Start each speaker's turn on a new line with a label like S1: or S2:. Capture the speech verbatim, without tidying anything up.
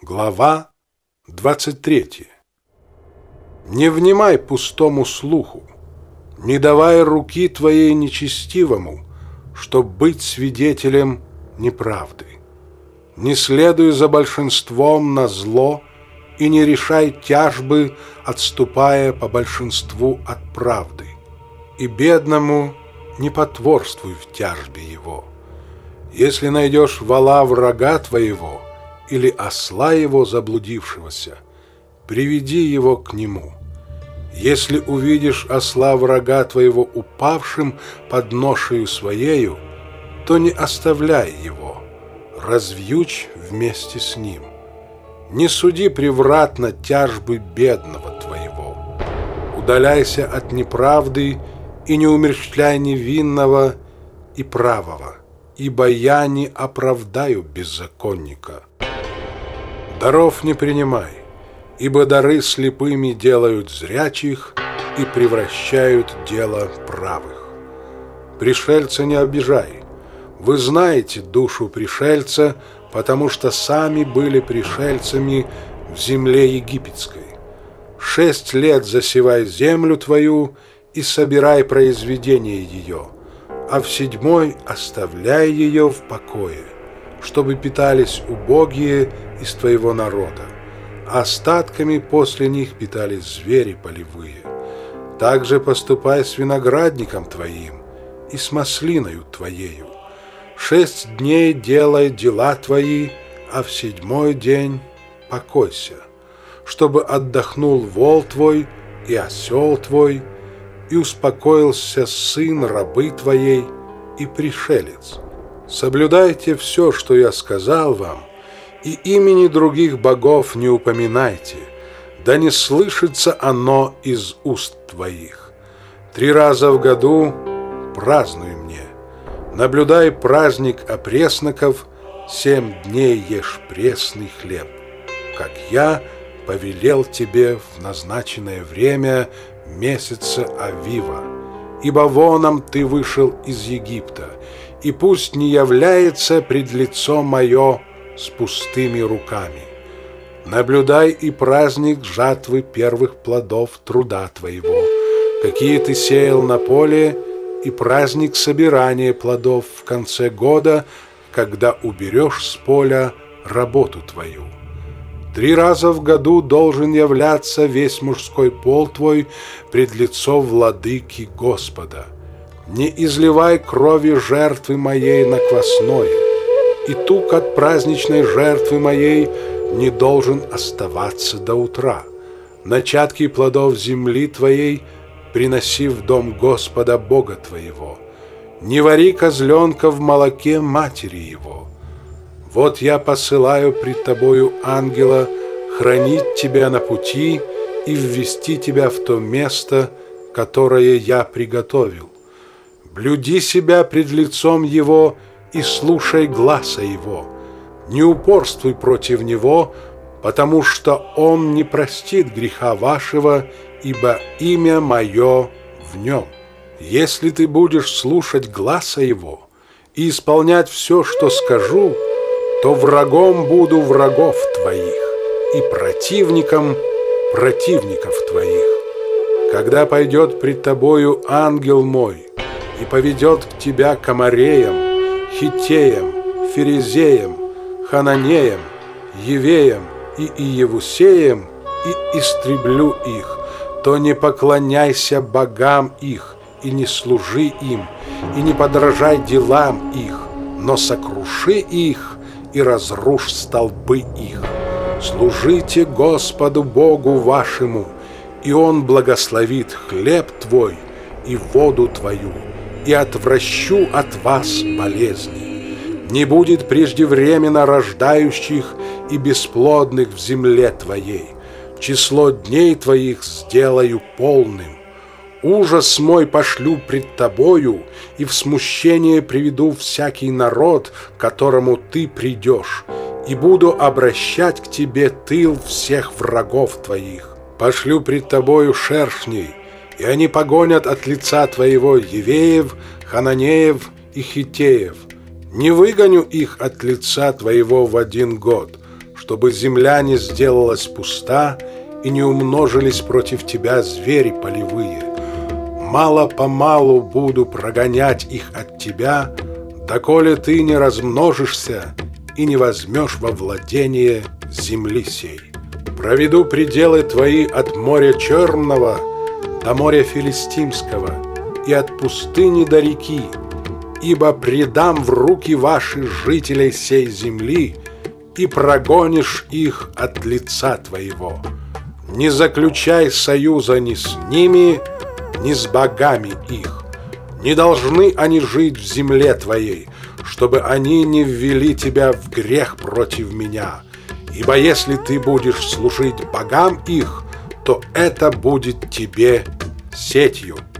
S1: Глава двадцать третья. Не внимай пустому слуху, не давай руки твоей нечестивому, чтоб быть свидетелем неправды. Не следуй за большинством на зло и не решай тяжбы, отступая по большинству от правды. И бедному не потворствуй в тяжбе его. Если найдешь вола врага твоего или осла его заблудившегося, приведи его к нему. Если увидишь осла врага твоего упавшим под ношею своею, то не оставляй его, развьючь вместе с ним. Не суди превратно тяжбы бедного твоего. Удаляйся от неправды и не умерщвляй невинного и правого, ибо я не оправдаю беззаконника. Даров не принимай, ибо дары слепыми делают зрячих и превращают дело правых. Пришельца не обижай. Вы знаете душу пришельца, потому что сами были пришельцами в земле египетской. Шесть лет засевай землю твою и собирай произведение ее, а в седьмой оставляй ее в покое, чтобы питались убогие из твоего народа. Остатками после них питались звери полевые. Также поступай с виноградником твоим и с маслиною твоею. Шесть дней делай дела твои, а в седьмой день покойся, чтобы отдохнул вол твой и осел твой, и успокоился сын рабы твоей и пришелец. Соблюдайте все, что я сказал вам, и имени других богов не упоминайте, да не слышится оно из уст твоих. Три раза в году празднуй мне. Наблюдай праздник опресноков, семь дней ешь пресный хлеб, как я повелел тебе в назначенное время месяца Авива, ибо воном ты вышел из Египта, и пусть не является пред лицо мое с пустыми руками. Наблюдай и праздник жатвы первых плодов труда твоего, какие ты сеял на поле, и праздник собирания плодов в конце года, когда уберешь с поля работу твою. Три раза в году должен являться весь мужской пол твой пред лицо владыки Господа. Не изливай крови жертвы моей на квасное, и тук от праздничной жертвы моей не должен оставаться до утра. Начатки плодов земли твоей приноси в дом Господа Бога твоего. Не вари козленка в молоке матери его. Вот я посылаю пред тобою ангела хранить тебя на пути и ввести тебя в то место, которое я приготовил. Блюди себя пред лицом его и слушай гласа его. Не упорствуй против него, потому что он не простит греха вашего, ибо имя мое в нем. Если ты будешь слушать гласа его и исполнять все, что скажу, то врагом буду врагов твоих и противником противников твоих. Когда пойдет пред тобою ангел мой и поведет к тебя к Амореям, Хиттеям, Ферезеям, Хананеям, Евеям и Иевусеям, и истреблю их, то не поклоняйся богам их, и не служи им, и не подражай делам их, но сокруши их и разрушь столбы их. Служите Господу Богу вашему, и Он благословит хлеб твой и воду твою, и отвращу от вас болезни. Не будет преждевременно рождающих и бесплодных в земле твоей. Число дней твоих сделаю полным. Ужас мой пошлю пред тобою, и в смущение приведу всякий народ, к которому ты придешь, и буду обращать к тебе тыл всех врагов твоих. Пошлю пред тобою шершней, и они погонят от лица твоего Евеев, Хананеев и Хиттеев. Не выгоню их от лица твоего в один год, чтобы земля не сделалась пуста и не умножились против тебя звери полевые. Мало-помалу буду прогонять их от тебя, доколе ты не размножишься и не возьмешь во владение земли сей. Проведу пределы твои от моря Черного до моря Филистимского и от пустыни до реки, ибо предам в руки ваши жителей сей земли, и прогонишь их от лица твоего. Не заключай союза ни с ними, ни с богами их. Не должны они жить в земле твоей, чтобы они не ввели тебя в грех против меня. Ибо если ты будешь служить богам их, то это будет тебе сетью.